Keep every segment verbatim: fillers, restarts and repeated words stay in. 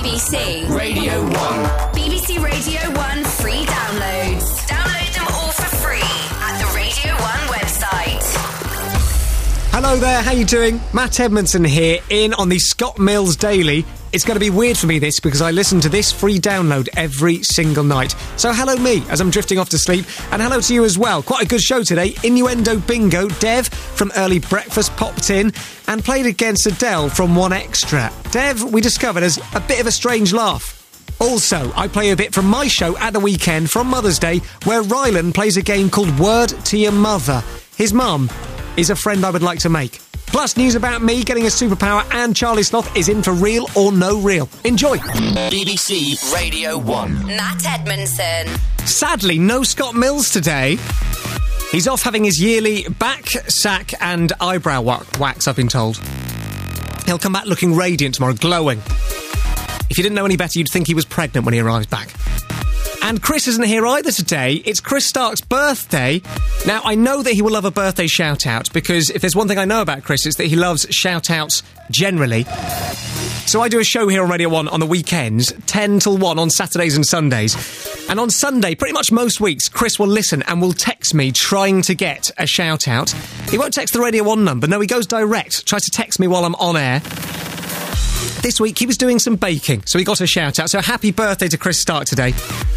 B B C Radio one. B B C Radio one free downloads. Download them all for free at the Radio one website. Hello there, how you doing? Matt Edmondson here, in on the Scott Mills Daily. It's going to be weird for me, this, because I listen to this free download every single night. So hello me, as I'm drifting off to sleep, and hello to you as well. Quite a good show today. Innuendo Bingo. Dev from Early Breakfast popped in and played against Adele from One Extra. Dev, we discovered, has a bit of a strange laugh. Also, I play a bit from my show at the weekend from Mother's Day, where Rylan plays a game called Word to Your Mother. His mum is a friend I would like to make. Plus, news about me getting a superpower, and Charlie Sloth is in for Real or No Real. Enjoy. B B C Radio one. Matt Edmondson. Sadly, no Scott Mills today. He's off having his yearly back, sack and eyebrow wa- wax, I've been told. He'll come back looking radiant tomorrow, glowing. If you didn't know any better, you'd think he was pregnant when he arrives back. And Chris isn't here either today. It's Chris Stark's birthday. Now, I know that he will love a birthday shout-out, because if there's one thing I know about Chris, it's that he loves shout-outs generally. So I do a show here on Radio one on the weekends, ten till one on Saturdays and Sundays. And on Sunday, pretty much most weeks, Chris will listen and will text me trying to get a shout-out. He won't text the Radio one number. No, he goes direct. Tries to text me while I'm on air. This week, he was doing some baking, so he got a shout-out. So happy birthday to Chris Stark today.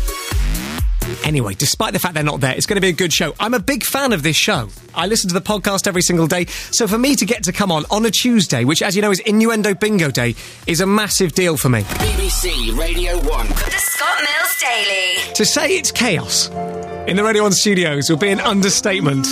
Anyway, despite the fact they're not there, it's going to be a good show. I'm a big fan of this show. I listen to the podcast every single day, so for me to get to come on on a Tuesday, which, as you know, is Innuendo Bingo Day, is a massive deal for me. B B C Radio one. The Scott Mills Daily. To say it's chaos in the Radio one studios will be an understatement.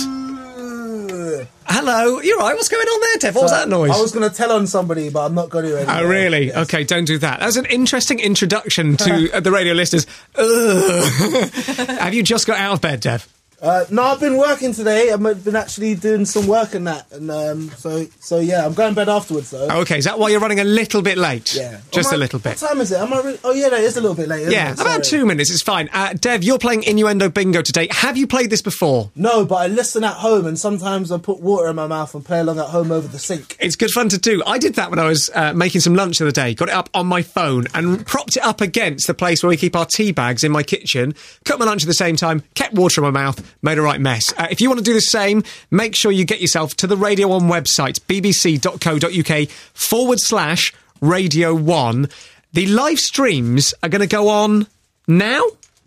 Hello, you're right. What's going on there, Dev? What was that noise? I was going to tell on somebody, but I'm not going to anymore. Oh, really? Yes. OK, don't do that. That was an interesting introduction to uh, the radio listeners. Ugh. Have you just got out of bed, Dev? Uh, no, I've been working today. I've been actually doing some work and that. And um, so, so yeah, I'm going to bed afterwards, though. OK, is that why you're running a little bit late? Yeah. Just I, a little bit. What time is it? Am I really... Oh, yeah, no, it is a little bit late, isn't Yeah, it? about two minutes. It's fine. Uh, Dev, you're playing Innuendo Bingo today. Have you played this before? No, but I listen at home, and sometimes I put water in my mouth and play along at home over the sink. It's good fun to do. I did that when I was uh, making some lunch the other day. Got it up on my phone and propped it up against the place where we keep our tea bags in my kitchen. Cut my lunch at the same time, kept water in my mouth, made a right mess. Uh, if you want to do the same, make sure you get yourself to the Radio one website, bbc.co.uk forward slash Radio one. The live streams are going to go on now.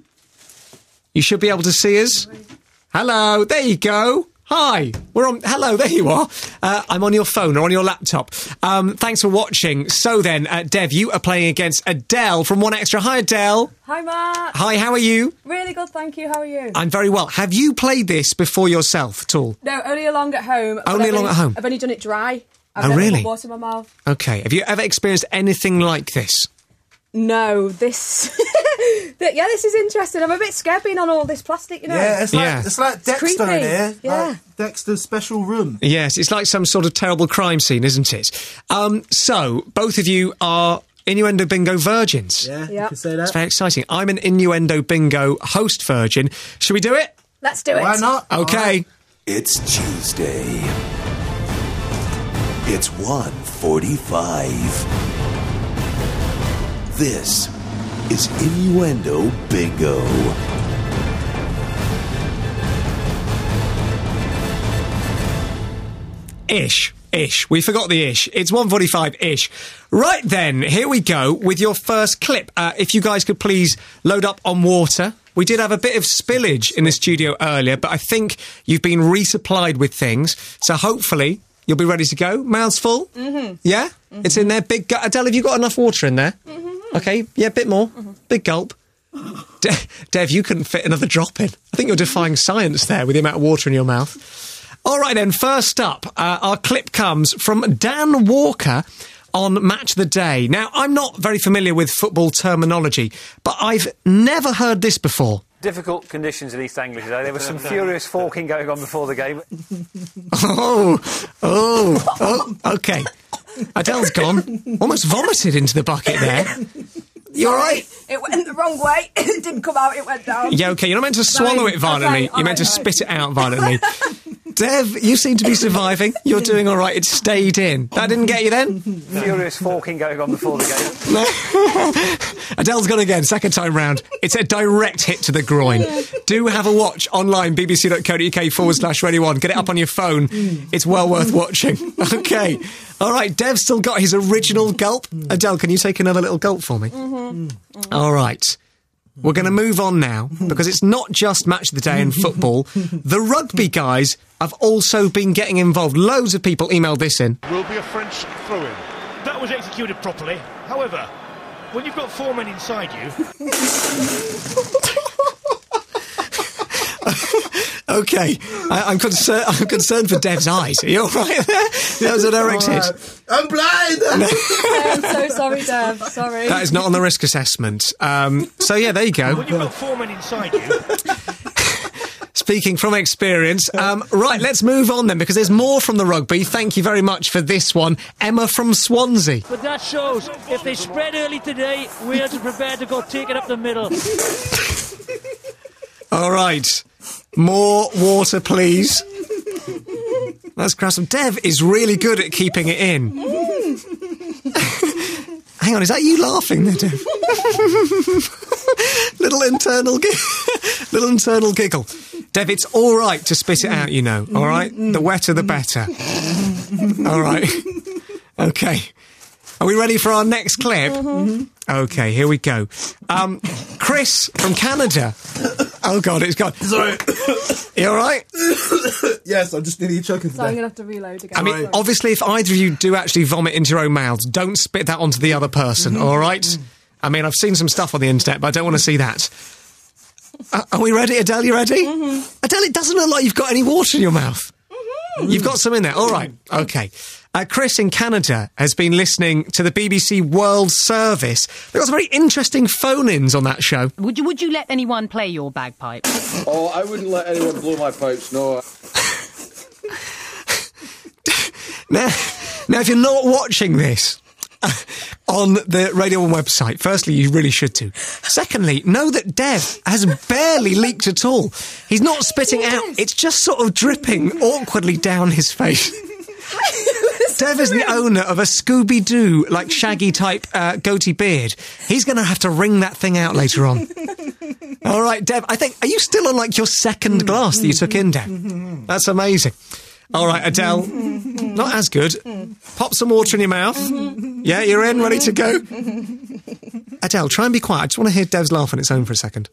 You should be able to see us. Hello, there you go. Hi, we're on... Hello, there you are. Uh, I'm on your phone or on your laptop. Um, thanks for watching. So then, uh, Dev, you are playing against Adele from One Extra. Hi, Adele. Hi, Matt. Hi, how are you? Really good, thank you. How are you? I'm very well. Have you played this before yourself at all? No, only along at home. Only I've along only, at home? I've only done it dry. I've Oh, never really? put water in my mouth. Okay. Have you ever experienced anything like this? No, this... yeah, this is interesting. I'm a bit scared being on all this plastic, you know. Yeah, it's like, Yeah. it's like Dexter in creepy. here. Yeah. Like Dexter's special room. Yes, it's like some sort of terrible crime scene, isn't it? Um, so, both of you are Innuendo Bingo virgins. Yeah, you Yep. can say that. It's very exciting. I'm an Innuendo Bingo host virgin. Should we do it? Let's do it. Why not? Okay. All right. It's Tuesday. It's one forty-five. This is Innuendo Bingo. Ish. Ish. We forgot the ish. It's one forty-five-ish. Right then, here we go with your first clip. Uh, if you guys could please load up on water. We did have a bit of spillage in the studio earlier, but I think you've been resupplied with things. So hopefully you'll be ready to go. Mouths full? Mm-hmm. Yeah? Mm-hmm. It's in there. Big gu- Adele, have you got enough water in there? Mm-hmm. Okay. Yeah, a bit more. Mm-hmm. Big gulp. De- Dev, you couldn't fit another drop in. I think you're defying science there with the amount of water in your mouth. All right, then. First up, uh, our clip comes from Dan Walker on Match the Day. Now, I'm not very familiar with football terminology, but I've never heard this before. Difficult conditions in East Anglia today. There was some furious forking going on before the game. Oh, oh, oh, OK. Adele's gone. Almost vomited into the bucket there. You all right? It went the wrong way. It didn't come out, it went down. Yeah, OK, you're not meant to swallow Sorry. it violently. Okay, you're meant to right, spit it out violently. Dev, you seem to be surviving. You're doing all right. It stayed in. That didn't get you then? Furious forking going on before the game. Adele's gone again, second time round. It's a direct hit to the groin. Do have a watch online, bbc.co.uk forward slash Radio one. Get it up on your phone. It's well worth watching. OK. All right, Dev's still got his original gulp. Adele, can you take another little gulp for me? Mm-hmm. Mm-hmm. All right. We're going to move on now, because it's not just Match of the Day and football. The rugby guys have also been getting involved. Loads of people emailed this in. Will be a French throw-in. That was executed properly. However, when you've got four men inside you... OK, I, I'm, concerned, I'm concerned for Dev's eyes. Are you all right there? That was a direct hit. I'm blind! I'm so sorry, Dev. Sorry. That is not on the risk assessment. Um, so, yeah, there you go. When you've got four men inside you... Speaking from experience. Um, right, let's move on then, because there's more from the rugby. Thank you very much for this one. Emma from Swansea. But that shows, if they spread early today, Wales are prepared to go take it up the middle. All right. More water, please. That's crass. Dev is really good at keeping it in. Hang on, is that you laughing there, Dev? little internal, gi- little internal giggle. Dev, it's all right to spit it out, you know. All right, the wetter the better. All right. Okay. Are we ready for our next clip? Mm-hmm. OK, here we go. Um, Chris from Canada. Oh, God, it's gone. Sorry. You all right? Yes, I'm just nearly choking So I'm today. going to have to reload again. I mean, obviously, if either of you do actually vomit into your own mouths, don't spit that onto the other person, mm-hmm. all right? Mm-hmm. I mean, I've seen some stuff on the internet, but I don't want to see that. Uh, are we ready? Adele, you ready? Mm-hmm. Adele, it doesn't look like you've got any water in your mouth. Mm-hmm. You've got some in there. All right. OK. Uh, Chris in Canada has been listening to the B B C World Service. They've got some very interesting phone-ins on that show. Would you, would you let anyone play your bagpipe? Oh, I wouldn't let anyone blow my pipes, no. now, now, if you're not watching this uh, on the Radio one website, firstly, you really should do. Secondly, know that Dev has barely leaked at all. He's not spitting out. It's just sort of dripping awkwardly down his face. Dev is the owner of a Scooby-Doo, like Shaggy-type uh, goatee beard. He's going to have to wring that thing out later on. All right, Dev, I think... Are you still on, like, your second glass that you took in, Dev? That's amazing. All right, Adele, not as good. Pop some water in your mouth. Yeah, you're in, ready to go? Adele, try and be quiet. I just want to hear Dev's laugh on its own for a second.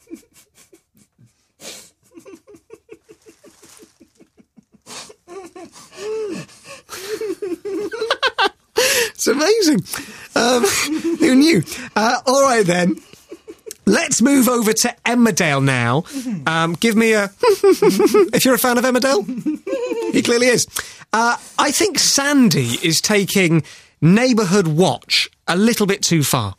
It's amazing. Um, who knew? Uh, all right, then. Let's move over to Emmerdale now. Um, give me a... if you're a fan of Emmerdale. He clearly is. Uh, I think Sandy is taking Neighbourhood Watch a little bit too far.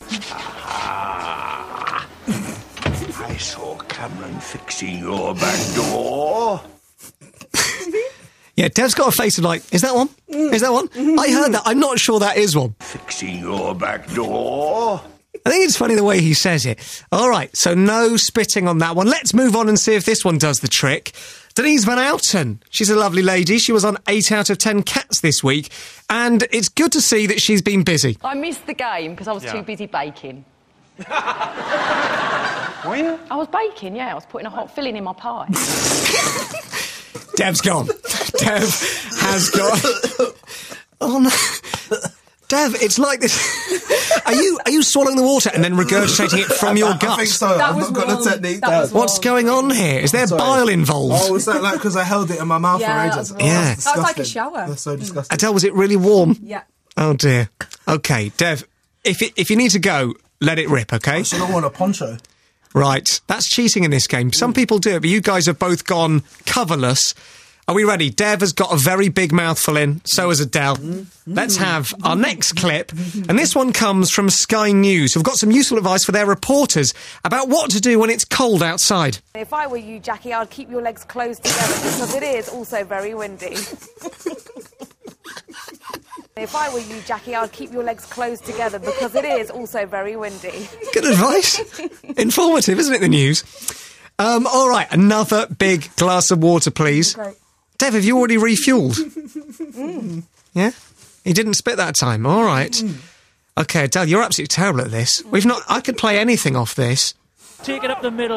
Ah, I saw Cameron fixing your back door. Yeah, Dev's got a face of like, is that one? Is that one? I heard that. I'm not sure that is one. Fixing your back door. I think it's funny the way he says it. All right, so no spitting on that one. Let's move on and see if this one does the trick. Denise Van Outen. She's a lovely lady. She was on eight out of ten Cats this week, and it's good to see that she's been busy. I missed the game because I was yeah. too busy baking. Were you? I was baking, yeah. I was putting a hot filling in my pie. Dev's gone. Dev has gone. Oh, no. Dev, it's like this. Are you are you swallowing the water and then regurgitating it from your gut? I think so. That I've was not wrong. got the technique That down. was What's going on here? Is there Sorry. bile involved? Oh, was that like because I held it in my mouth Yeah, for that ages? was wrong. Yeah. That's That was like a disgusting. shower. That's so disgusting. Adele, was it really warm? Yeah. Oh, dear. OK, Dev, if it, if you need to go, let it rip, OK? I should have worn a poncho. Right. That's cheating in this game. Some people do it, but you guys have both gone coverless. Are we ready? Dev has got a very big mouthful in, so has Adele. Let's have our next clip, and this one comes from Sky News, who've got some useful advice for their reporters about what to do when it's cold outside. If I were you, Jackie, I'd keep your legs closed together because it is also very windy. If I were you, Jackie, I'd keep your legs closed together because it is also very windy. Good advice. Informative, isn't it, the news? Um, all right, another big glass of water, please. Okay. Dev, have you already refuelled? Yeah? He didn't spit that time. All right. OK, Adele, you're absolutely terrible at this. We've not... I could play anything off this. Take it up the middle.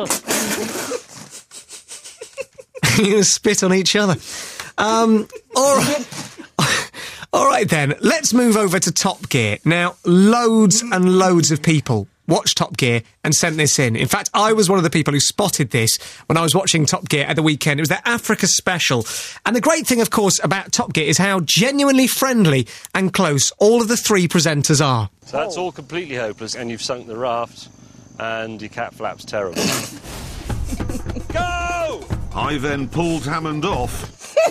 You're going to spit on each other. Um, all right. All right, then. Let's move over to Top Gear. Now, loads and loads of people watched Top Gear and sent this in. In fact, I was one of the people who spotted this when I was watching Top Gear at the weekend. It was their Africa special. And the great thing, of course, about Top Gear is how genuinely friendly and close all of the three presenters are. So that's all completely hopeless, and you've sunk the raft, and your cat flap's terrible. Go! I then pulled Hammond off.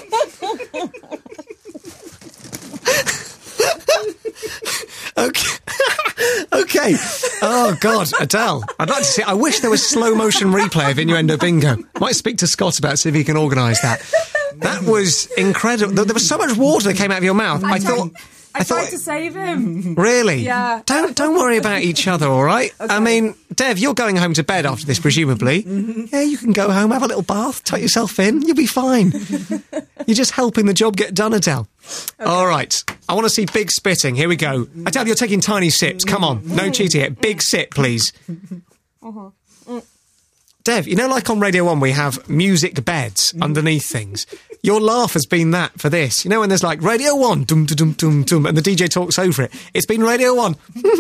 Okay. Okay. Oh, God, Adele. I'd like to see... I wish there was slow-motion replay of Innuendo Bingo. Might speak to Scott about, see if he can organise that. That was incredible. There was so much water that came out of your mouth. I, I thought... I, I tried thought, to save him. Really? Yeah. Don't don't worry about each other, all right? Okay. I mean, Dev, you're going home to bed after this, presumably. Mm-hmm. Yeah, you can go home, have a little bath, tuck yourself in. You'll be fine. You're just helping the job get done, Adele. Okay. All right. I want to see big spitting. Here we go. Adele, you're taking tiny sips. Come on. No cheating here. Big sip, please. Uh-huh. Dev, you know, like on Radio one, we have music beds underneath things. Your laugh has been that for this. You know, when there's like Radio one, dum dum dum dum, and the D J talks over it. It's been Radio one.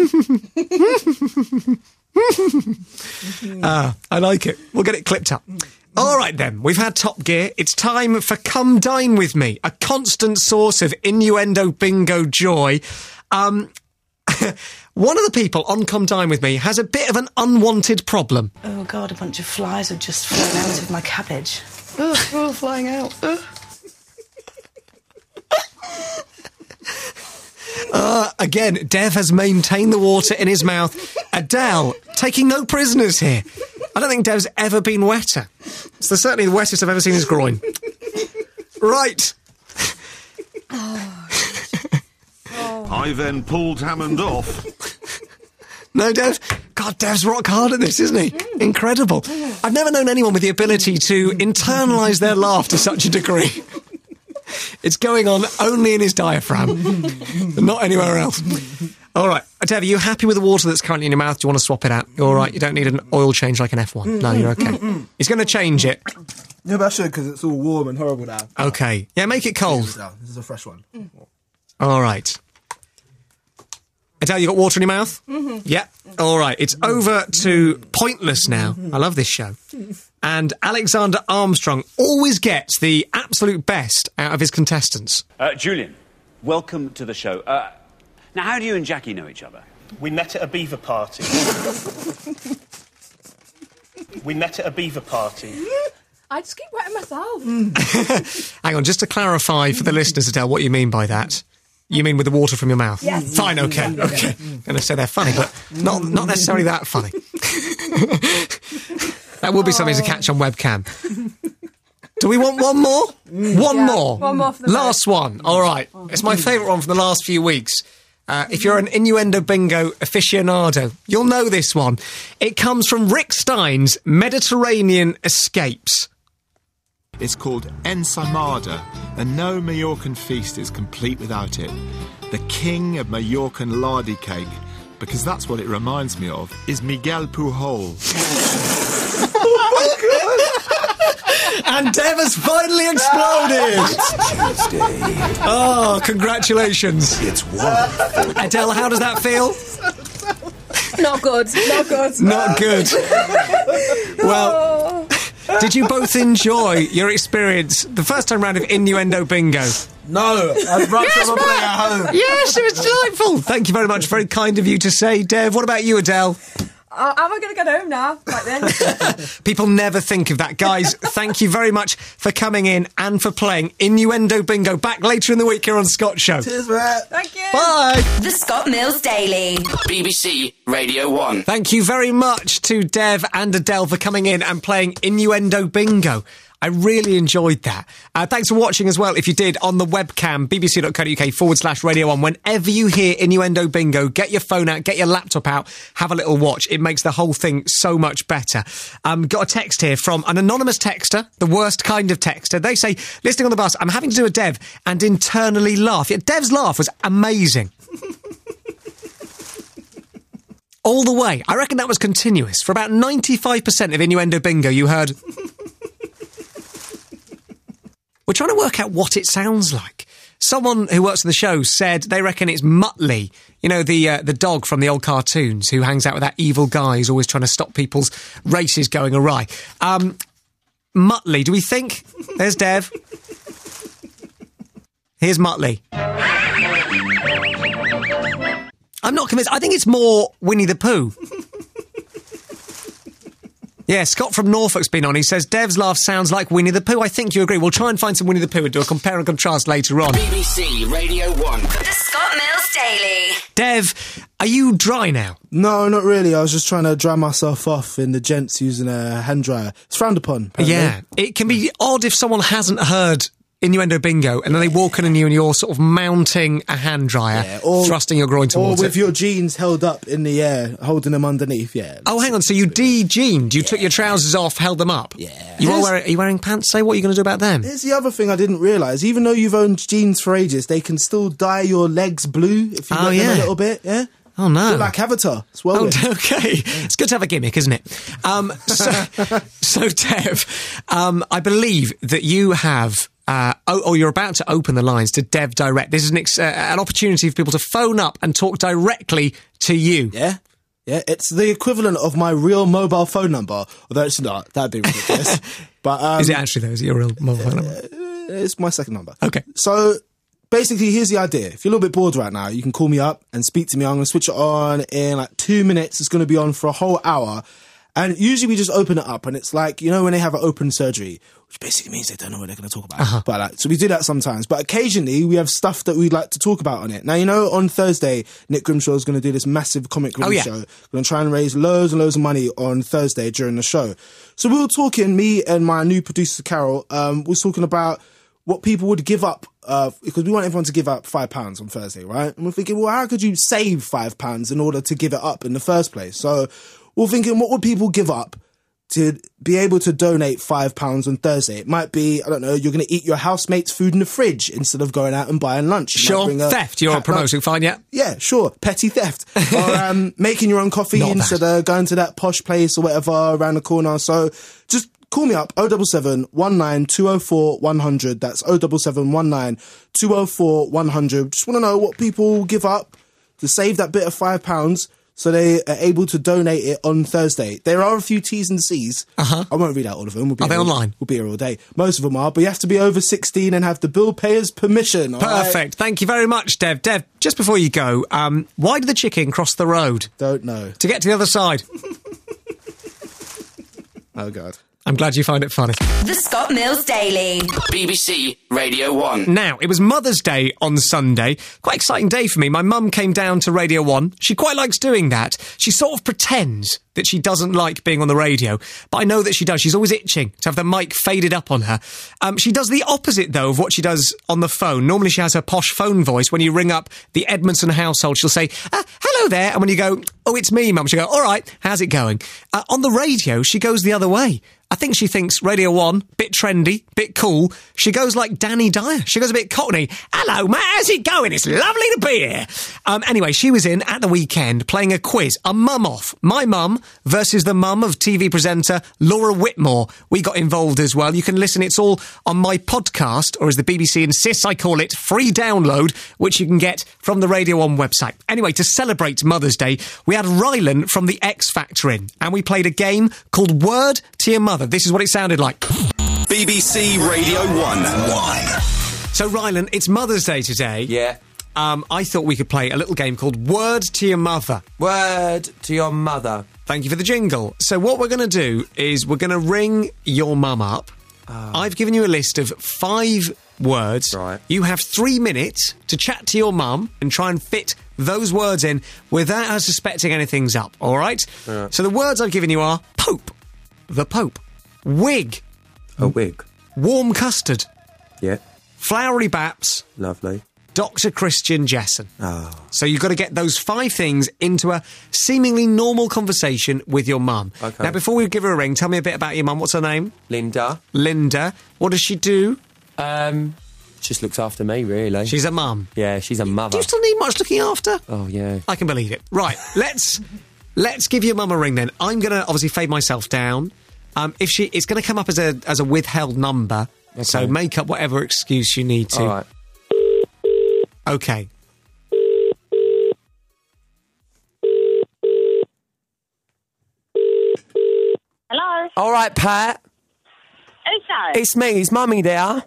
Ah, I like it. We'll get it clipped up. All right, then. We've had Top Gear. It's time for Come Dine With Me, a constant source of innuendo bingo joy. Um... One of the people on Come Dine With Me has a bit of an unwanted problem. Oh, God, a bunch of flies have just flown out of my cabbage. Oh, oh flying out. Oh. Uh, again, Dev has maintained the water in his mouth. Adele, taking no prisoners here. I don't think Dev's ever been wetter. It's the, certainly the wettest I've ever seen his groin. Right. Oh. I then pulled Hammond off. No, Dev. God, Dev's rock hard at this, isn't he? Incredible. I've never known anyone with the ability to internalise their laugh to such a degree. It's going on only in his diaphragm, not anywhere else. All right. Dev, are you happy with the water that's currently in your mouth? Do you want to swap it out? You're all right. You don't need an oil change like an F one. No, you're okay. He's going to change it. Yeah, but I should, because it's all warm and horrible now. Okay. Yeah, make it cold. This is a fresh one. All right. Adele, you got water in your mouth? Mm-hmm. Yeah. All right. It's over to Pointless now. I love this show. And Alexander Armstrong always gets the absolute best out of his contestants. Uh, Julian, welcome to the show. Uh, now, how do you and Jackie know each other? We met at a beaver party. We met at a beaver party. I just keep wetting myself. Hang on, just to clarify for the listeners, Adele, what you mean by that. You mean with the water from your mouth? Yes. Fine, okay, okay. I'm going to say they're funny, but not not necessarily that funny. That would be something to catch on webcam. Do we want one more? One Yeah, more. one more for the Last one. All right. It's my favourite one from the last few weeks. Uh, if you're an Innuendo Bingo aficionado, you'll know this one. It comes from Rick Stein's Mediterranean Escapes. It's called Ensaimada, and no Mallorcan feast is complete without it. The king of Mallorcan lardy cake, because that's what it reminds me of, is Miguel Pujol. And Dev has finally exploded! Oh, congratulations. It's wonderful. Adele, how does that feel? Not good. Not good. Not good. Well... Did you both enjoy your experience the first time round of Innuendo Bingo? No, I'd rather yes, play at home. Yes, it was delightful. Thank you very much. Very kind of you to say. Dev, what about you, Adele? Uh, am I going to get home now? Right then. People never think of that. Guys, thank you very much for coming in and for playing Innuendo Bingo. Back later in the week here on Scott Show. Cheers, Matt. Thank you. Bye. The Scott Mills Daily. B B C Radio one. Thank you very much to Dev and Adele for coming in and playing Innuendo Bingo. I really enjoyed that. Uh, thanks for watching as well. If you did, on the webcam, bbc.co.uk forward slash Radio one. Whenever you hear Innuendo Bingo, get your phone out, get your laptop out, have a little watch. It makes the whole thing so much better. Um, got a text here from an anonymous texter, the worst kind of texter. They say, listening on the bus, I'm having to do a Dev and internally laugh. Yeah, Dev's laugh was amazing. All the way. I reckon that was continuous. For about ninety-five percent of Innuendo Bingo, you heard... We're trying to work out what it sounds like. Someone who works on the show said they reckon it's Muttley, you know, the uh, the dog from the old cartoons who hangs out with that evil guy who's always trying to stop people's races going awry. Um, Muttley, do we think? There's Dev. Here's Muttley. I'm not convinced. I think it's more Winnie the Pooh. Yeah, Scott from Norfolk's been on. He says, Dev's laugh sounds like Winnie the Pooh. I think you agree. We'll try and find some Winnie the Pooh and do a compare and contrast later on. B B C Radio one. The Scott Mills Daily. Dev, are you dry now? No, not really. I was just trying to dry myself off in the gents using a hand dryer. It's frowned upon, apparently. Yeah. It can be odd if someone hasn't heard Innuendo Bingo and then they walk in on you and you're sort of mounting a hand dryer, yeah, or, thrusting your groin towards it. Or with it. your jeans held up in the air, holding them underneath, yeah. Oh, hang on, so you de-jeaned, you yeah. took your trousers off, held them up? Yeah. You are wearing, are you wearing pants? Say, what are you going to do about them? Here's the other thing I didn't realise. Even though you've owned jeans for ages, they can still dye your legs blue if you oh, let yeah. them a little bit, yeah? Oh, no. You're like Avatar. It's well oh, okay. It's good to have a gimmick, isn't it? Um, so, so, Dev, um, I believe that you have... Uh, oh, oh, you're about to open the lines to Dev Direct. This is an, ex- uh, an opportunity for people to phone up and talk directly to you. Yeah? Yeah, it's the equivalent of my real mobile phone number, although it's not. That'd be ridiculous. But um, is it actually, though? Is it your real mobile phone number? Uh, it's my second number. Okay. So, basically, here's the idea. If you're a little bit bored right now, you can call me up and speak to me. I'm going to switch it on in like two minutes. It's going to be on for a whole hour. And usually we just open it up and it's like, you know, when they have an open surgery, which basically means they don't know what they're going to talk about. Uh-huh. But like, so we do that sometimes. But occasionally we have stuff that we'd like to talk about on it. Now, you know, on Thursday, Nick Grimshaw is going to do this massive comic relief oh, yeah. show. We're going to try and raise loads and loads of money on Thursday during the show. So we were talking, me and my new producer, Carol, um, was talking about what people would give up, uh, because we want everyone to give up five pounds on Thursday, right? And we're thinking, well, how could you save five pounds in order to give it up in the first place? So we're thinking, what would people give up to be able to donate five pounds on Thursday? It might be, I don't know, you're going to eat your housemate's food in the fridge instead of going out and buying lunch. You sure, theft, you're promoting, fine, yeah? Yeah, sure, petty theft. Or um, making your own coffee Not instead bad. of going to that posh place or whatever around the corner. So just call me up, oh seven seven, one nine, two oh four, one hundred. That's oh seven seven, one nine, two oh four, one hundred. Just want to know what people give up to save that bit of five pounds. So they are able to donate it on Thursday. There are a few T's and C's. Uh-huh. I won't read out all of them. We'll be are they all, online? We'll be here all day. Most of them are, but you have to be over sixteen and have the bill payer's permission. Perfect. Right? Thank you very much, Dev. Dev, just before you go, um, why did the chicken cross the road? Don't know. To get to the other side. Oh, God. I'm glad you find it funny. The Scott Mills Daily. B B C Radio one. Now, it was Mother's Day on Sunday. Quite exciting day for me. My mum came down to Radio one. She quite likes doing that. She sort of pretends that she doesn't like being on the radio, but I know that she does. She's always itching to have the mic faded up on her. Um, she does the opposite, though, of what she does on the phone. Normally she has her posh phone voice. When you ring up the Edmondson household, she'll say, uh, hello there. And when you go, oh, it's me, Mum, she'll go, all right, how's it going? Uh, on the radio, she goes the other way. I think she thinks Radio one, bit trendy, bit cool. She goes like Danny Dyer. She goes a bit cockney. Hello, Matt, how's it going? It's lovely to be here. Um, anyway, she was in at the weekend playing a quiz, a mum-off. My mum versus the mum of T V presenter Laura Whitmore. We got involved as well. You can listen. It's all on my podcast, or as the B B C insists I call it, free download, which you can get from the Radio one website. Anyway, to celebrate Mother's Day, we had Rylan from the X Factor in, and we played a game called Word to Your Mother. This is what it sounded like. B B C Radio one. One. So, Rylan, it's Mother's Day today. Yeah. Um, I thought we could play a little game called Word to Your Mother. Word to your mother. Thank you for the jingle. So what we're going to do is we're going to ring your mum up. Oh. I've given you a list of five words. Right. You have three minutes to chat to your mum and try and fit those words in without her suspecting anything's up, all right? Yeah. So the words I've given you are Pope, the Pope, wig. A wig. warm custard, Yeah. Flowery Baps, Lovely. Doctor Christian Jessen. Oh. So you've got to get those five things into a seemingly normal conversation with your mum. Okay. Now, before we give her a ring, tell me a bit about your mum. What's her name? Linda. Linda. What does she do? Um, just looks after me, really. She's a mum. Yeah, she's a mother. Do you still need much looking after? Oh, yeah. I can believe it. Right, let's let's give your mum a ring then. I'm going to obviously fade myself down. Um, if she, it's going to come up as a as a withheld number, Okay. so make up whatever excuse you need to. All right. Okay. Hello? All right, Pat. Who's that? It's me. Is Mummy there?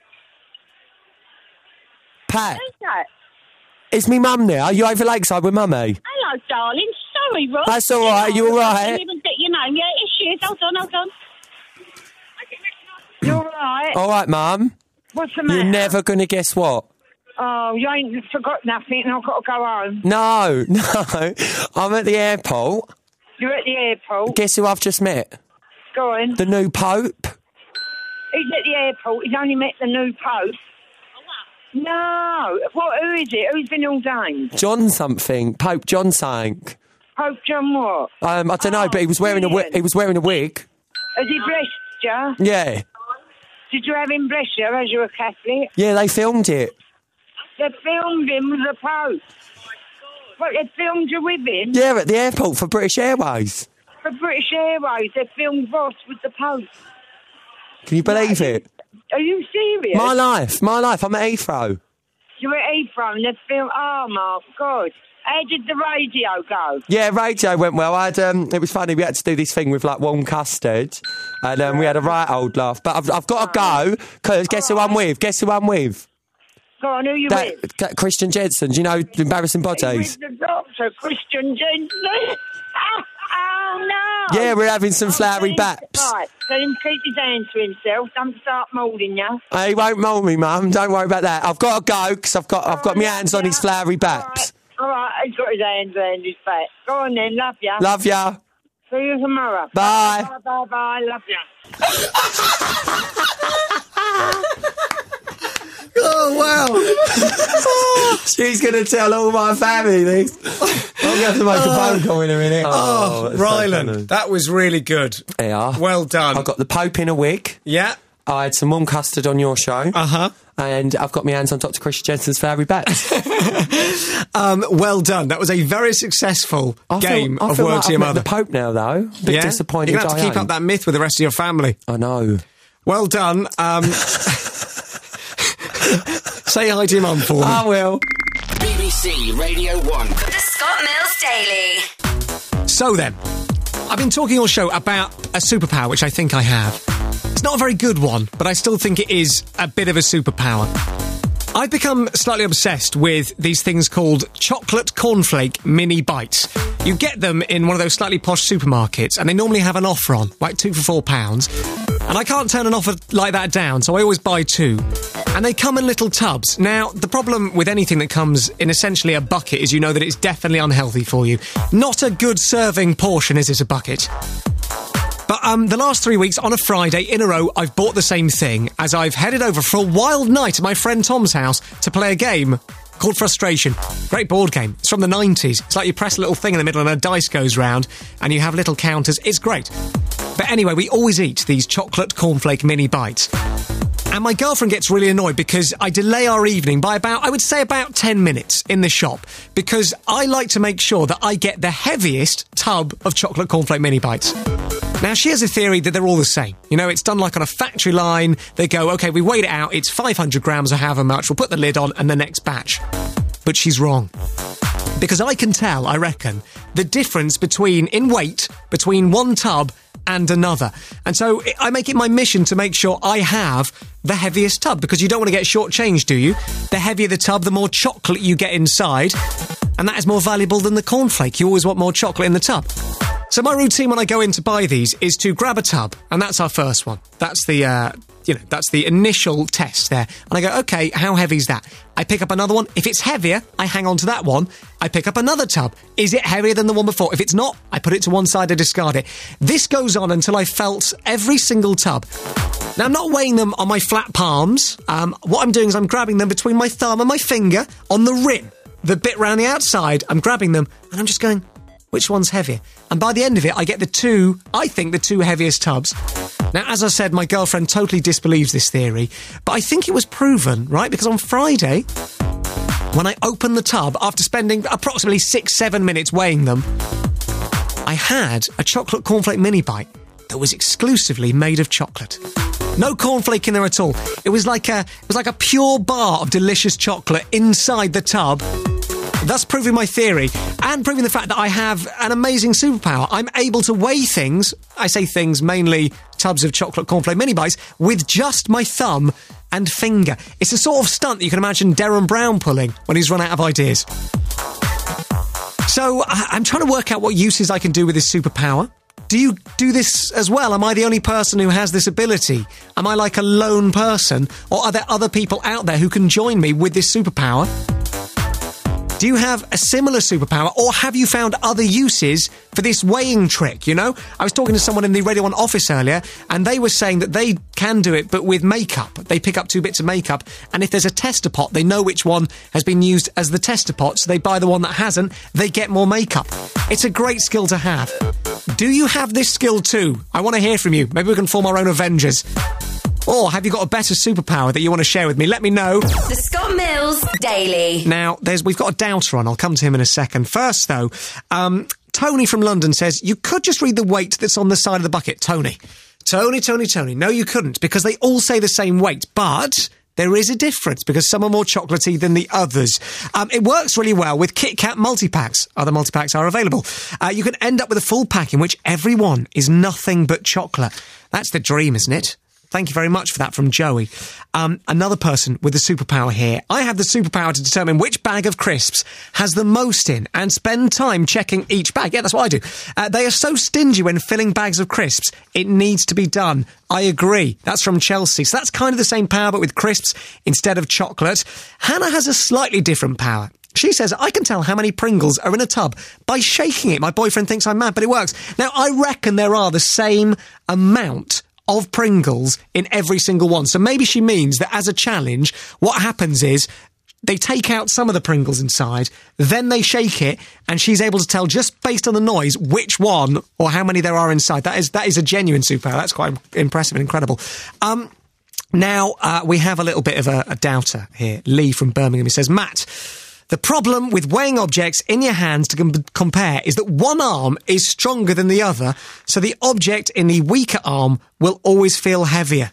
Pat. Who's that? Is me mum there? Are you over Lakeside with Mummy? Hello, darling. Sorry, Rob. That's all right. Are you all I right? didn't even get your name. Yeah, it's she is. Hold on, hold on. You're all right. All right, Mum. What's the matter? You're never going to guess what? Oh, you ain't forgot nothing and I've got to go home. No, no. I'm at the airport. You're at the airport. Guess who I've just met? Go on. The new Pope. He's at the airport. He's only met the new Pope. No. What? Who is it? Who's been ordained? John something. Pope John something. Pope John what? Um, I don't know, Oh, but he was wearing a wi- brilliant. he was wearing a wig. Has he blessed you? Yeah. Did you have him bless you as you're a Catholic? Yeah, they filmed it. They filmed him with the Pope. What, they filmed you with him? Yeah, at the airport for British Airways. For British Airways, they filmed Ross with the Pope. Can you believe it? Are you serious? My life, my life. I'm at Heathrow. You're at Heathrow and they filmed... Oh, my God. How did the radio go? Yeah, radio went well. I had, um, it was funny. We had to do this thing with like warm custard, and um, we had a right old laugh. But I've, I've got to go because guess who I'm with? Guess who I'm with? Go on, who you That, with? that Christian Jensen. Do you know Embarrassing Bodies? With the doctor, Christian Jensen. Oh, no. Yeah, we're having some flowery baps. Right, tell him to keep his hands to himself. Don't start moulding you. He won't mould me, Mum. Don't worry about that. I've got to go because I've got I've got my hands on his flowery baps. All right, he's got his hands around his back. Go on then, love ya. Love ya. See you tomorrow. Bye. Bye, bye, bye, love ya. Oh, wow. She's going to tell all my family this. I'm going to have to make a phone call in a minute. Oh, that's so Ryland, funny. that was really good. Yeah. Well done. I've got the Pope in a wig. Yeah. I had some warm custard on your show. Uh-huh. And I've got my hands on Doctor Christian Jensen's flowery bats. um, well done. That was a very successful I feel- game I of feel Word like to Your I've met Mother. the Pope now, though. Bit Yeah? disappointed You're going to have to I keep am. up that myth with the rest of your family. I know. Well done. Um, say hi to your mum for me. I will. B B C Radio one. The Scott Mills Daily. So then, I've been talking all show about a superpower, which I think I have. It's not a very good one, but I still think it is a bit of a superpower. I've become slightly obsessed with these things called chocolate cornflake mini bites. You get them in one of those slightly posh supermarkets, and they normally have an offer on, like two for four pounds. And I can't turn an offer like that down, so I always buy two. And they come in little tubs. Now, the problem with anything that comes in essentially a bucket is you know that it's definitely unhealthy for you. Not a good serving portion, is it, a bucket? But um, the last three weeks, on a Friday in a row, I've bought the same thing as I've headed over for a wild night at my friend Tom's house to play a game called Frustration. Great board game. It's from the nineties. It's like you press a little thing in the middle and a dice goes round and you have little counters. It's great. But anyway, we always eat these chocolate cornflake mini bites. And my girlfriend gets really annoyed because I delay our evening by about, I would say about ten minutes in the shop because I like to make sure that I get the heaviest tub of chocolate cornflake mini bites. Now, she has a theory that they're all the same. You know, it's done like on a factory line. They go, OK, we weighed it out. It's five hundred grams or however much. We'll put the lid on and the next batch. But she's wrong. Because I can tell, I reckon, the difference between, in weight, between one tub and another. And so I make it my mission to make sure I have the heaviest tub, because you don't want to get shortchanged, do you? The heavier the tub, the more chocolate you get inside. And that is more valuable than the cornflake. You always want more chocolate in the tub. So my routine when I go in to buy these is to grab a tub, and that's our first one. That's the, uh, you know, that's the initial test there. And I go, okay, how heavy is that? I pick up another one. If it's heavier, I hang on to that one. I pick up another tub. Is it heavier than the one before? If it's not, I put it to one side, I discard it. This goes on until I felt every single tub Now, I'm not weighing them on my flat palms. Um, what I'm doing is I'm grabbing them between my thumb and my finger on the rim, the bit round the outside. I'm grabbing them and I'm just going, which one's heavier? And by the end of it, I get the two, I think, the two heaviest tubs. Now, as I said, my girlfriend totally disbelieves this theory, but I think it was proven, right? Because on Friday, when I opened the tub, after spending approximately six, seven minutes weighing them, I had a chocolate cornflake mini bite that was exclusively made of chocolate. No cornflake in there at all. It was like a, it was like a pure bar of delicious chocolate inside the tub, thus proving my theory and proving the fact that I have an amazing superpower. I'm able to weigh things, I say things, mainly tubs of chocolate cornflake mini bites, with just my thumb and finger. It's a sort of stunt that you can imagine Derren Brown pulling when he's run out of ideas. So I- I'm trying to work out what uses I can do with this superpower. Do you do this as well? Am I the only person who has this ability? Am I like a lone person? Or are there other people out there who can join me with this superpower? Do you have a similar superpower, or have you found other uses for this weighing trick, you know? I was talking to someone in the Radio one office earlier, and they were saying that they can do it, but with makeup. They pick up two bits of makeup, and if there's a tester pot, they know which one has been used as the tester pot, so they buy the one that hasn't, they get more makeup. It's a great skill to have. Do you have this skill too? I want to hear from you. Maybe we can form our own Avengers. Or have you got a better superpower that you want to share with me? Let me know. The Scott Mills Daily. Now, there's we've got a doubter on. I'll come to him in a second. First, though, um, Tony from London says, you could just read the weight that's on the side of the bucket. Tony. Tony, Tony, Tony. No, you couldn't, because they all say the same weight. But there is a difference, because some are more chocolatey than the others. Um, it works really well with Kit Kat multi-packs. Other multi-packs are available. Uh, you can end up with a full pack in which every one is nothing but chocolate. That's the dream, isn't it? Thank you very much for that from Joey. Um, another person with a superpower here. I have the superpower to determine which bag of crisps has the most in and spend time checking each bag. Yeah, that's what I do. Uh, they are so stingy when filling bags of crisps. It needs to be done. I agree. That's from Chelsea. So that's kind of the same power, but with crisps instead of chocolate. Hannah has a slightly different power. She says, I can tell how many Pringles are in a tub by shaking it. My boyfriend thinks I'm mad, but it works. Now, I reckon there are the same amount of Pringles in every single one. So maybe she means that as a challenge, what happens is they take out some of the Pringles inside, then they shake it, and she's able to tell just based on the noise which one or how many there are inside. That is that is a genuine superpower. That's quite impressive and incredible. Um, now, uh, we have a little bit of a, a doubter here. Lee from Birmingham. He says, Matt, the problem with weighing objects in your hands to com- compare is that one arm is stronger than the other, so the object in the weaker arm will always feel heavier.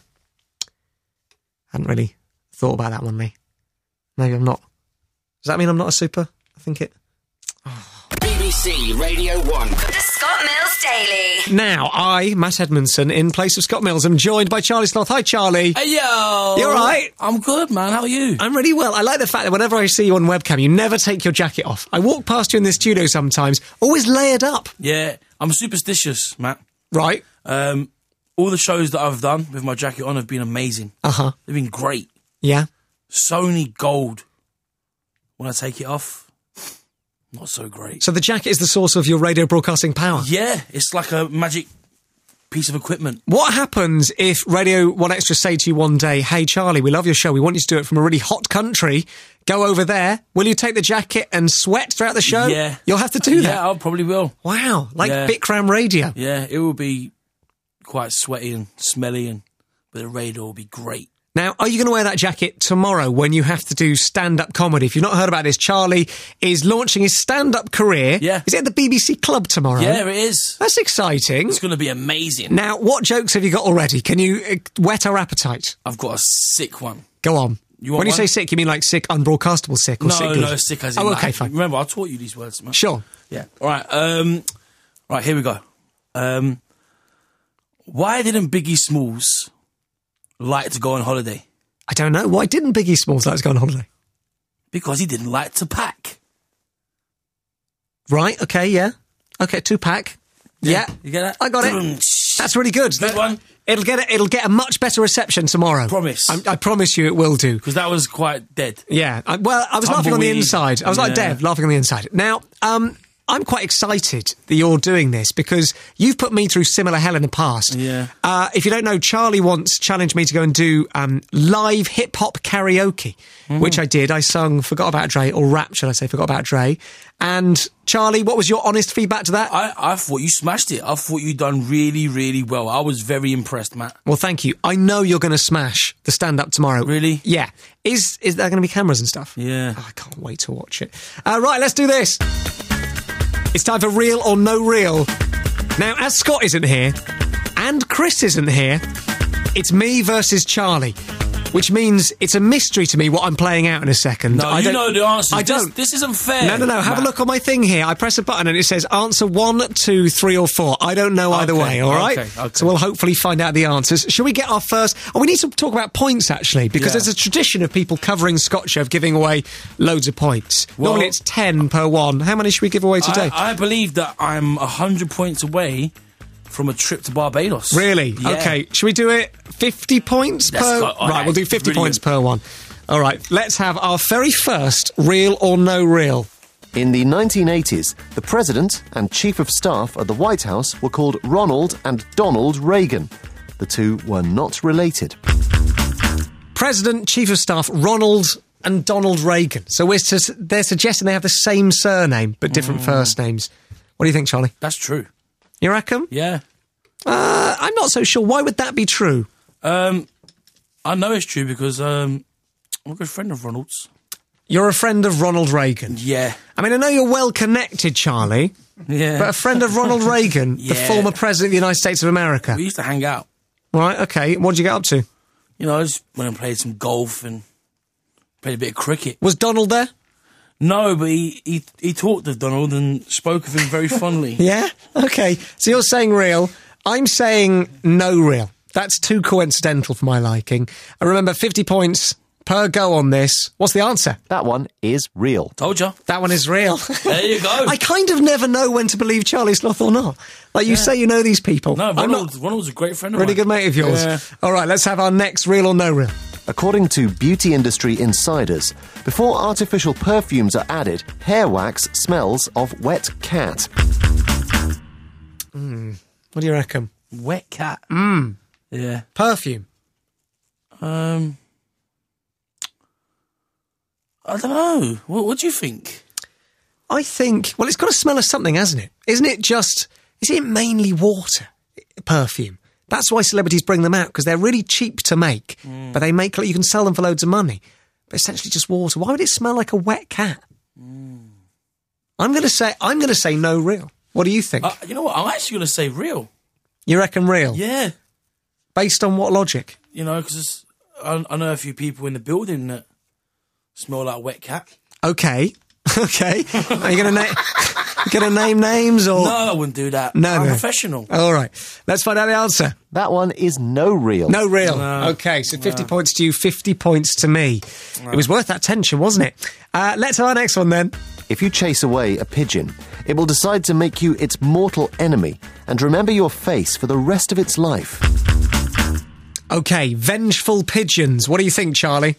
Hadn't really thought about that one, Lee. Maybe I'm not. Does that mean I'm not a super? I think it... B B C Radio one. The Scott Mills Daily. Now, I, Matt Edmondson, in place of Scott Mills, am joined by Charlie Sloth. Hi, Charlie. Hey, yo! You all right? I'm good, man. How are you? I'm really well. I like the fact that whenever I see you on webcam, you never take your jacket off. I walk past you in the studio sometimes, always layered up. Yeah, I'm superstitious, Matt. Right. Um, all the shows that I've done with my jacket on have been amazing. Uh-huh. They've been great. Yeah. Sony Gold. When I take it off, not so great. So the jacket is the source of your radio broadcasting power? Yeah, it's like a magic piece of equipment. What happens if Radio one Extra say to you one day, hey, Charlie, we love your show, we want you to do it from a really hot country, go over there, will you take the jacket and sweat throughout the show? Yeah. You'll have to do that? Yeah, I probably will. Wow, like yeah. Bikram Radio. Yeah, it will be quite sweaty and smelly, and but the radio will be great. Now, are you going to wear that jacket tomorrow when you have to do stand-up comedy? If you've not heard about this, Charlie is launching his stand-up career. Yeah. Is it at the B B C Club tomorrow? Yeah, it is. That's exciting. It's going to be amazing. Now, what jokes have you got already? Can you uh, whet our appetite? I've got a sick one. Go on. You want when you one? say sick, you mean like sick, unbroadcastable sick? Or no, sick no, good? no, sick as in Oh, okay, like, fine. Remember, I taught you these words, man. Sure. Yeah. All right, um, right, here we go. Um, why didn't Biggie Smalls like to go on holiday? I don't know. Why didn't Biggie Smalls like to go on holiday? Because he didn't like to pack. Right, okay, yeah. Okay, two-pack. Yeah. yeah. You get that? I got it. That's really good. Good one. It'll get a, it'll get a much better reception tomorrow. Promise. I, I promise you it will do. Because that was quite dead. Yeah. I, well, I was laughing on the inside. I was like Yeah. Dev, laughing on the inside. Now, um, I'm quite excited that you're doing this because you've put me through similar hell in the past. Yeah. Uh, if you don't know, Charlie once challenged me to go and do um, live hip-hop karaoke, Mm-hmm. which I did. I sung Forgot About Dre, or rap, should I say, Forgot About Dre. And, Charlie, what was your honest feedback to that? I, I thought you smashed it. I thought you'd done really, really well. I was very impressed, Matt. Well, thank you. I know you're going to smash the stand-up tomorrow. Really? Yeah. Is is there going to be cameras and stuff? Yeah. Oh, I can't wait to watch it. Uh, right, let's do this. It's time for Real or No Real. Now, as Scott isn't here, and Chris isn't here, it's me versus Charlie. Which means it's a mystery to me what I'm playing out in a second. No, I you don't, know the answer. I This- don't. this isn't fair, No, no, no. Have Matt. a look on my thing here. I press a button and it says answer one, two, three, or four. I don't know either Okay, way, all right? okay, okay. So we'll hopefully find out the answers. Shall we get our first... Oh, we need to talk about points, actually, because Yeah. there's a tradition of people covering Scott Show of giving away loads of points. Well- Normally it's ten per one. How many should we give away today? I, I believe that I'm one hundred points away from a trip to Barbados. Really? Yeah. Okay. Should we do it fifty points Let's per... go. All right, right, we'll do fifty brilliant. points per one. All right, let's have our very first Real or No Real. In the nineteen eighties, the President and Chief of Staff at the White House were called Ronald and Donald Reagan. The two were not related. President, Chief of Staff, Ronald and Donald Reagan. So we're su- they're suggesting they have the same surname, but different first names. What do you think, Charlie? That's true. You reckon? Yeah. Uh, I'm not so sure. Why would that be true? Um, I know it's true because um, I'm a good friend of Ronald's. You're a friend of Ronald Reagan. Yeah. I mean, I know you're well connected, Charlie. Yeah. But a friend of Ronald Reagan, the Yeah. former President of the United States of America. We used to hang out. Right, okay. What did you get up to? You know, I just went and played some golf and played a bit of cricket. Was Donald there? No, but he, he, he talked of Donald and spoke of him very fondly. Yeah? Okay. So you're saying real. I'm saying no real. That's too coincidental for my liking. And remember, fifty points per go on this. What's the answer? That one is real. Told you. That one is real. There you go. I kind of never know when to believe Charlie Sloth or not. Like, you Yeah. say you know these people. No, I'm Ronald, not Ronald's a great friend of really mine. good mate of yours. Yeah. All right, let's have our next real or no real. According to beauty industry insiders, before artificial perfumes are added, hair wax smells of wet cat. Mm. What do you reckon? Wet cat. Mm. Yeah. Perfume. Um, I don't know. What, what do you think? I think, well, it's got to smell of something, hasn't it? Isn't it just, is it mainly water, perfume? That's why celebrities bring them out, because they're really cheap to make, Mm. but they make, you can sell them for loads of money. But essentially just water. Why would it smell like a wet cat? Mm. I'm going to say, I'm going to say no real. What do you think? Uh, you know what? I'm actually going to say real. You reckon real? Yeah. Based on what logic? You know, because I, I know a few people in the building that smell like wet cat. Okay. Okay. Are you going to name, going to name names or? No, I wouldn't do that. No, I'm no. professional. All right. Let's find out the answer. That one is no real. No real. No. Okay, so fifty points to you, fifty points to me. It was worth that tension, wasn't it? Uh, let's have our next one then. If you chase away a pigeon, it will decide to make you its mortal enemy and remember your face for the rest of its life. Okay, vengeful pigeons. What do you think, Charlie?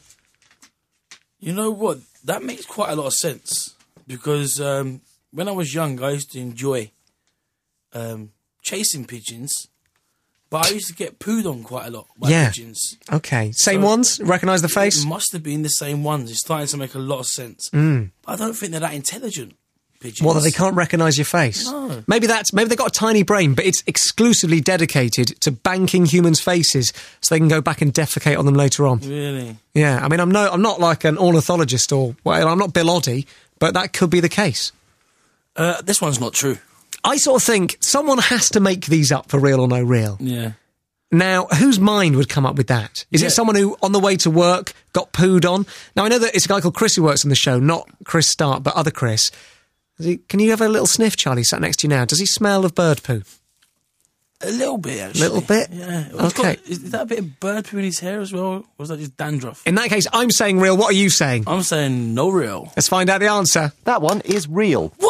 You know what? That makes quite a lot of sense because um, when I was young, I used to enjoy um, chasing pigeons, but I used to get pooed on quite a lot by Yeah. pigeons. Okay, same So- ones? Recognise the face? It must have been the same ones. It's starting to make a lot of sense. Mm. But I don't think they're that intelligent, pigeons. What, that they can't recognise your face? No. Maybe that's maybe they've got a tiny brain, but it's exclusively dedicated to banking humans' faces so they can go back and defecate on them later on. Really? Yeah, I mean, I'm no, I'm not like an ornithologist or, well, I'm not Bill Oddie, but that could be the case. Uh, this one's not true. I sort of think someone has to make these up for real or no real. Yeah. Now, whose mind would come up with that? Is Yeah. it someone who, on the way to work, got pooed on? Now, I know that it's a guy called Chris who works on the show, not Chris Stark, but other Chris. Does he, can you have a little sniff, Charlie, sat next to you now? Does he smell of bird poo? A little bit, actually. Little bit? Yeah. He's Okay. got- is that a bit of bird poo in his hair as well? Or was that just dandruff? In that case, I'm saying real. What are you saying? I'm saying no real. Let's find out the answer. That one is real. What?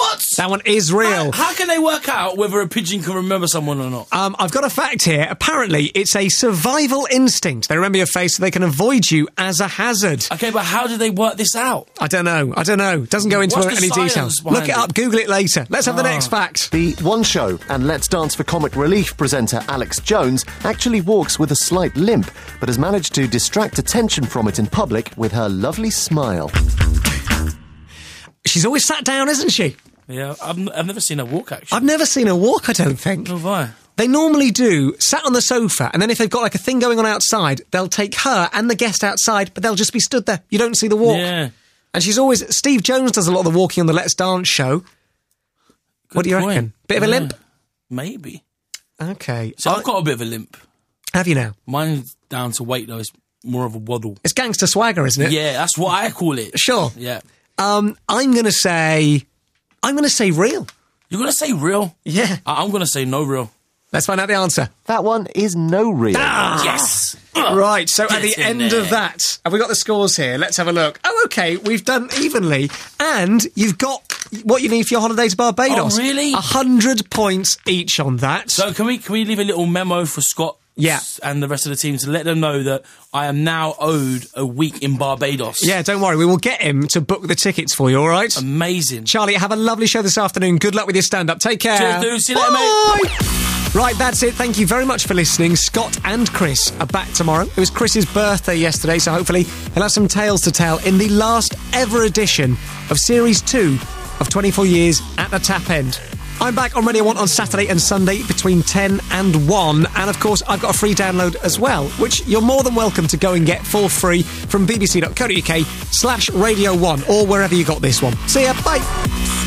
That one is real. How, how can they work out whether a pigeon can remember someone or not? Um, I've got a fact here. Apparently, it's a survival instinct. They remember your face so they can avoid you as a hazard. Okay, but how do they work this out? I don't know. I don't know. Doesn't go into What's the any science details. behind Look it up. it? Google it later. Let's have the Oh. next fact. The One Show and Let's Dance for Comic Relief presenter Alex Jones actually walks with a slight limp, but has managed to distract attention from it in public with her lovely smile. She's always sat down, isn't she? Yeah, I've, n- I've never seen her walk, actually. I've never seen her walk, I don't think. Nor have I. They normally do, sat on the sofa, and then if they've got like a thing going on outside, they'll take her and the guest outside, but they'll just be stood there. You don't see the walk. Yeah. And she's always... Steve Jones does a lot of the walking on the Let's Dance show. What do you point. reckon? Bit of a Yeah. limp? Maybe. Okay. So I- I've got a bit of a limp. Have you now? Mine's down to weight, though. It's more of a waddle. It's gangster swagger, isn't it? Yeah, that's what I call it. Sure. Yeah. Um, I'm going to say... I'm going to say real. You're going to say real? Yeah. I- I'm going to say no real. Let's find out the answer. That one is no real. Ah! Yes. Right, so Get at the in end there. of that, have we got the scores here? Let's have a look. Oh, okay, we've done evenly, and you've got what you need for your holiday to Barbados. Oh, really? A hundred points each on that. So can we can we leave a little memo for Scott Yeah. and the rest of the team to let them know that I am now owed a week in Barbados? Yeah, don't worry, we will get him to book the tickets for you, all right? Amazing. Charlie, have a lovely show this afternoon. Good luck with your stand-up. Take care. Cheers, dude. See you later, Bye. mate. Right, that's it. Thank you very much for listening. Scott and Chris are back tomorrow. It was Chris's birthday yesterday, so hopefully he'll have some tales to tell in the last ever edition of Series two of twenty-four Years at the Tap End. I'm back on Radio one on Saturday and Sunday between ten and one. And, of course, I've got a free download as well, which you're more than welcome to go and get for free from bbc.co.uk slash Radio one or wherever you got this one. See ya. Bye.